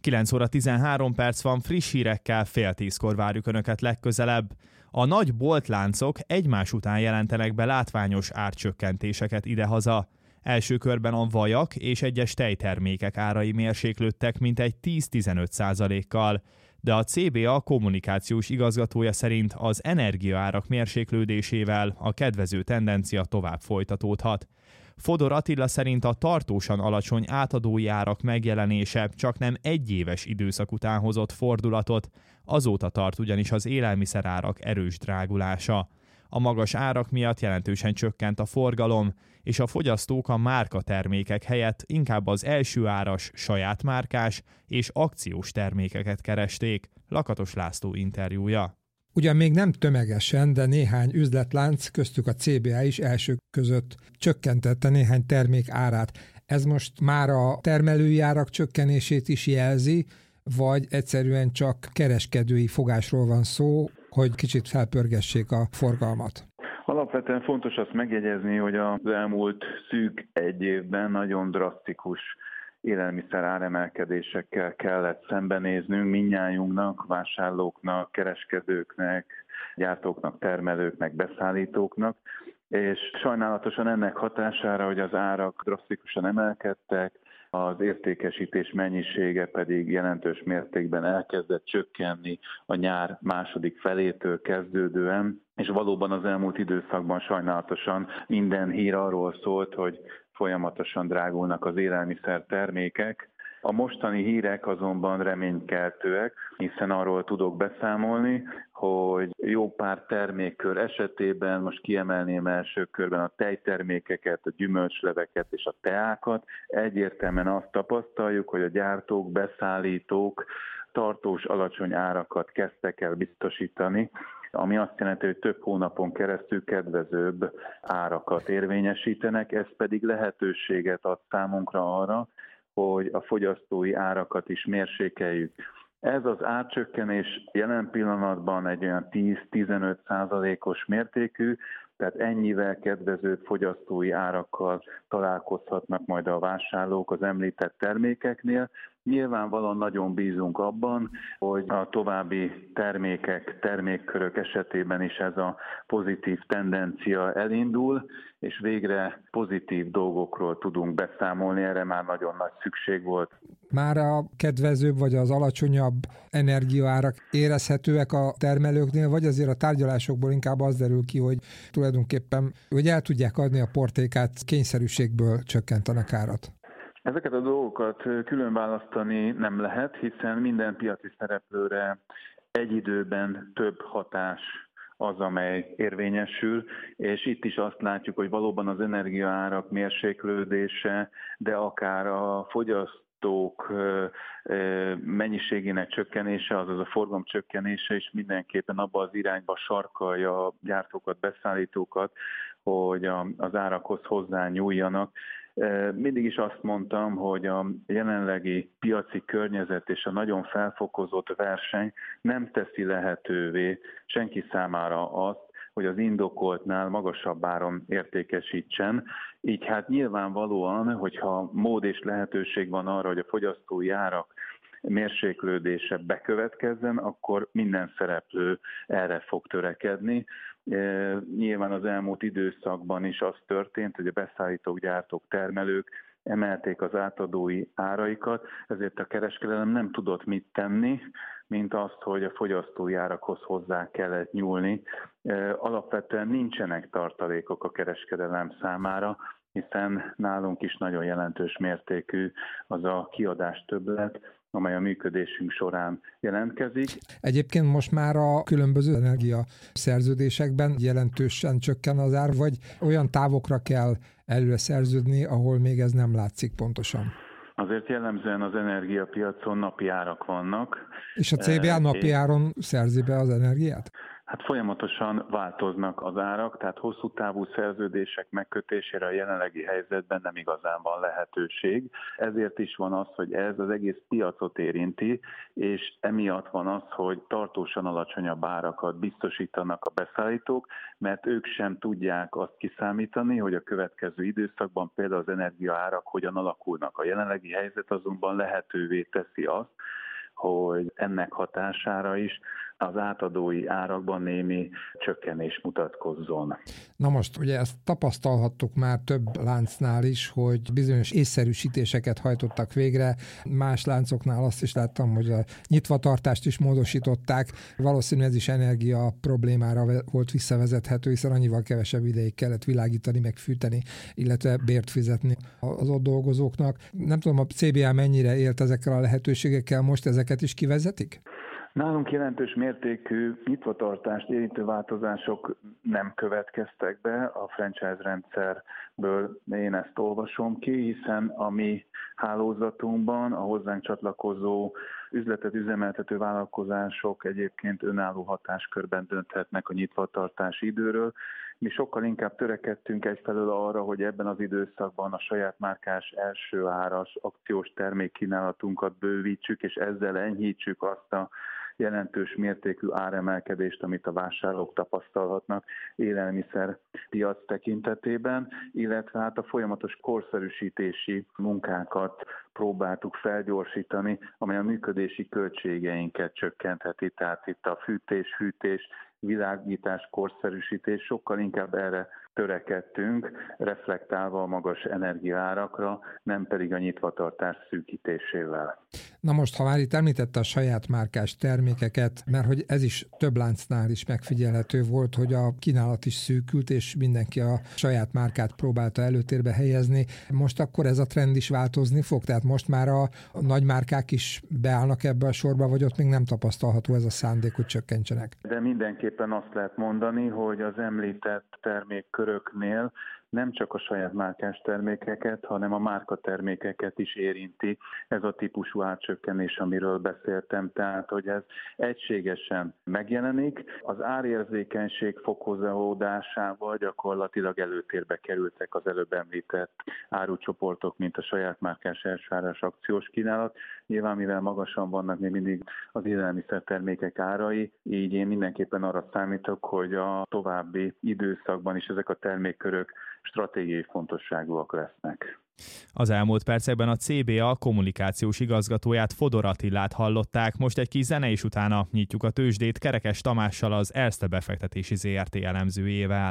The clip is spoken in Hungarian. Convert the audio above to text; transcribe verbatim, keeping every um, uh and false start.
kilenc óra tizenhárom perc van, friss hírekkel fél tízkor várjuk Önöket legközelebb. A nagy boltláncok egymás után jelentenek be látványos árcsökkentéseket idehaza. Első körben a vajak és egyes tejtermékek árai mérséklődtek mintegy tíz-tizenöt százalékkal, de a cé bé á kommunikációs igazgatója szerint az energiaárak mérséklődésével a kedvező tendencia tovább folytatódhat. Fodor Attila szerint a tartósan alacsony átadói árak megjelenése csak nem egyéves időszak után hozott fordulatot, azóta tart ugyanis az élelmiszerárak erős drágulása. A magas árak miatt jelentősen csökkent a forgalom, és a fogyasztók a márka termékek helyett inkább az első áras, saját márkás és akciós termékeket keresték. Lakatos László interjúja. Ugyan még nem tömegesen, de néhány üzletlánc, köztük a cé bé á is elsők között csökkentette néhány termék árát. Ez most már a termelői árak csökkenését is jelzi, vagy egyszerűen csak kereskedői fogásról van szó, hogy kicsit felpörgessék a forgalmat? Alapvetően fontos azt megjegyezni, hogy az elmúlt szűk egy évben nagyon drasztikus élelmiszer áremelkedésekkel kellett szembenéznünk mindnyájunknak, vásárlóknak, kereskedőknek, gyártóknak, termelőknek, beszállítóknak, és sajnálatosan ennek hatására, hogy az árak drasztikusan emelkedtek, az értékesítés mennyisége pedig jelentős mértékben elkezdett csökkenni a nyár második felétől kezdődően, és valóban az elmúlt időszakban sajnálatosan minden hír arról szólt, hogy folyamatosan drágulnak az élelmiszer termékek. A mostani hírek azonban reménykeltőek, hiszen arról tudok beszámolni, hogy jó pár termékkör esetében, most kiemelném első körben a tejtermékeket, a gyümölcsleveket és a teákat, egyértelműen azt tapasztaljuk, hogy a gyártók, beszállítók tartós alacsony árakat kezdtek el biztosítani, ami azt jelenti, hogy több hónapon keresztül kedvezőbb árakat érvényesítenek, ez pedig lehetőséget ad számunkra arra, hogy a fogyasztói árakat is mérsékeljük. Ez az árcsökkenés jelen pillanatban egy olyan tíz-tizenöt százalékos mértékű, tehát ennyivel kedvezőbb fogyasztói árakkal találkozhatnak majd a vásárlók az említett termékeknél. Nyilvánvalóan nagyon bízunk abban, hogy a további termékek, termékkörök esetében is ez a pozitív tendencia elindul, és végre pozitív dolgokról tudunk beszámolni, erre már nagyon nagy szükség volt. Már a kedvezőbb vagy az alacsonyabb energiaárak érezhetőek a termelőknél, vagy azért a tárgyalásokból inkább az derül ki, hogy tulajdonképpen hogy el tudják adni a portékát, kényszerűségből csökkentenek árat? Ezeket a dolgokat külön választani nem lehet, hiszen minden piaci szereplőre egy időben több hatás az, amely érvényesül, és itt is azt látjuk, hogy valóban az energiaárak mérséklődése, de akár a fogyasztók mennyiségének csökkenése, azaz a forgalom csökkenése is mindenképpen abba az irányba sarkalja a gyártókat, beszállítókat, hogy az árakhoz hozzányúljanak. Mindig is azt mondtam, hogy a jelenlegi piaci környezet és a nagyon felfokozott verseny nem teszi lehetővé senki számára azt, hogy az indokoltnál magasabb áron értékesítsen. Így hát nyilvánvalóan, hogyha mód és lehetőség van arra, hogy a fogyasztói árak mérséklődése bekövetkezzen, akkor minden szereplő erre fog törekedni. Nyilván az elmúlt időszakban is az történt, hogy a beszállítók, gyártók, termelők emelték az átadói áraikat, ezért a kereskedelem nem tudott mit tenni, mint azt, hogy a fogyasztói árakhoz hozzá kellett nyúlni. Alapvetően nincsenek tartalékok a kereskedelem számára, hiszen nálunk is nagyon jelentős mértékű az a kiadás többlet, amely a működésünk során jelentkezik. Egyébként most már a különböző energiaszerződésekben jelentősen csökken az ár, vagy olyan távokra kell előre szerződni, ahol még ez nem látszik pontosan? Azért jellemzően az energiapiacon napi árak vannak. És a cé bé á napi áron szerzi be az energiát? Hát folyamatosan változnak az árak, tehát hosszú távú szerződések megkötésére a jelenlegi helyzetben nem igazán van lehetőség. Ezért is van az, hogy ez az egész piacot érinti, és emiatt van az, hogy tartósan alacsonyabb árakat biztosítanak a beszállítók, mert ők sem tudják azt kiszámítani, hogy a következő időszakban például az energiaárak hogyan alakulnak. A jelenlegi helyzet azonban lehetővé teszi azt, hogy ennek hatására is az átadói árakban némi csökkenés mutatkozzon. Na most ugye ezt tapasztalhattuk már több láncnál is, hogy bizonyos észszerűsítéseket hajtottak végre. Más láncoknál azt is láttam, hogy a nyitvatartást is módosították. Valószínűleg ez is energia problémára volt visszavezethető, hiszen annyival kevesebb ideig kellett világítani, meg fűteni, illetve bért fizetni az ott dolgozóknak. Nem tudom, a cé bé á mennyire élt ezekkel a lehetőségekkel, most ezeket is kivezetik? Nálunk jelentős mértékű nyitvatartást érintő változások nem következtek be, a franchise rendszerből én ezt olvasom ki, hiszen a mi hálózatunkban a hozzánk csatlakozó üzletet üzemeltető vállalkozások egyébként önálló hatáskörben dönthetnek a nyitvatartási időről. Mi sokkal inkább törekedtünk egyfelől arra, hogy ebben az időszakban a saját márkás első áras akciós termékkínálatunkat bővítsük, és ezzel enyhítsük azt a jelentős mértékű áremelkedést, amit a vásárlók tapasztalhatnak élelmiszer piac tekintetében, illetve hát a folyamatos korszerűsítési munkákat próbáltuk felgyorsítani, amely a működési költségeinket csökkentheti, tehát itt a fűtés, hűtés, világítás, korszerűsítés, sokkal inkább erre törekedtünk, reflektálva a magas energiaárakra, nem pedig a nyitvatartás szűkítésével. Na most, ha már itt említette a saját márkás termékeket, mert hogy ez is több láncnál is megfigyelhető volt, hogy a kínálat is szűkült, és mindenki a saját márkát próbálta előtérbe helyezni. Most akkor ez a trend is változni fog? Tehát most már a nagy márkák is beállnak ebbe a sorba, vagy ott még nem tapasztalható ez a szándék, hogy csökkentsenek? De mindenképpen azt lehet mondani, hogy az említett termékköröknél nem csak a saját márkás termékeket, hanem a márkatermékeket is érinti ez a típusú árcsökkenés, amiről beszéltem. Tehát, hogy ez egységesen megjelenik, az árérzékenység fokozódásával gyakorlatilag előtérbe kerültek az előbb említett árucsoportok, mint a saját márkás elsőáras akciós kínálat. Nyilván, mivel magasan vannak még mindig az élelmiszertermékek árai, így én mindenképpen arra számítok, hogy a további időszakban is ezek a termékkörök stratégiai fontosságúak lesznek. Az elmúlt percekben a cé bé á kommunikációs igazgatóját, Fodor Attilát hallották. Most egy kis zene, és utána nyitjuk a tőzsdét Kerekes Tamással, az Erste befektetési zé er té elemzőjével.